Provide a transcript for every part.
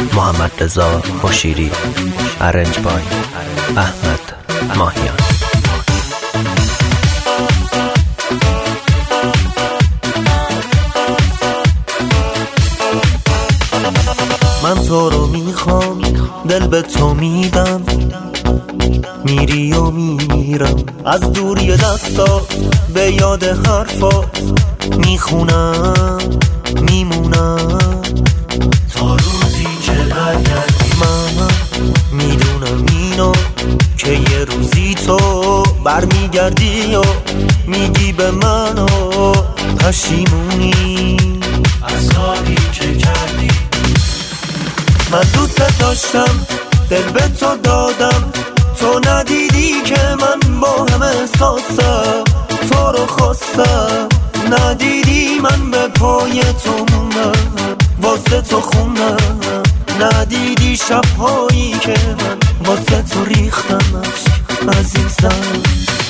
محمد رضا مشیری، ارنج بای احمد ماهیان. من تو رو میخوام، دل به تو میدم، میری و میمیرم از دوری دستات، به یاد حرفات میخونم میمونم تا روزی که برگردی. من میدونم اینو که یه روزی تو برمیگردی و میگی به من و پشیمونی از کاری که کردی. من دوست داشتم، دل به تو دادم، تو ندیدی که من با هم احساسم، تو رو خواستم ندیدی، من به پای تو موندم، واسه تو خوندم، ندیدی شبهایی که من واسه تو ریختم عشق عزیزم.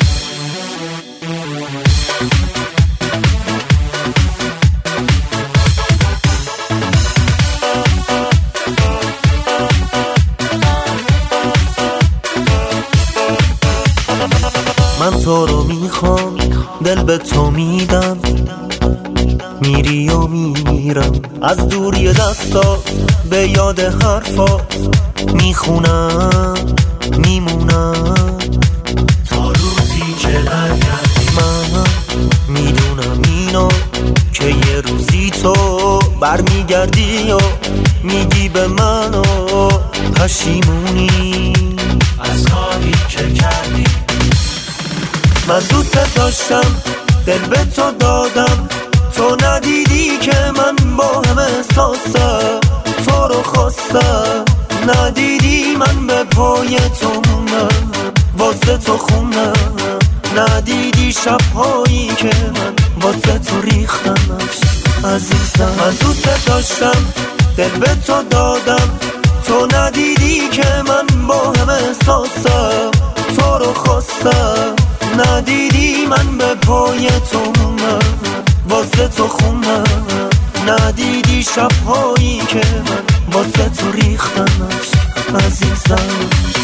من تو رو میخوام، دل به تو میدم، میری و میمیرم از دوری دستات، به یاد حرفات میخونم میمونم تا روزی که برگردی. من میدونم اینو که یه روزی تو برمیگردی و میگی به من و پشیمونی از کاری که کردی. من دوست داشتم، دل به تو دادم، تو ندیدی که من با هم احساسم، تو رو خواستم ندیدی، من به پای تو موندم، واسه تو خوندم، ندیدی شبهایی که من واسه تو ریختم عشق عزیزم. من دوست داشتم، دل به تو دادم، تو ندیدی که من با هم احساسم، تو رو خواستم ندیدی، من به پای تو موندم، واسه تو خوندم، ندیدی شبهایی که من واسه تو ریختم عشق عزیزم.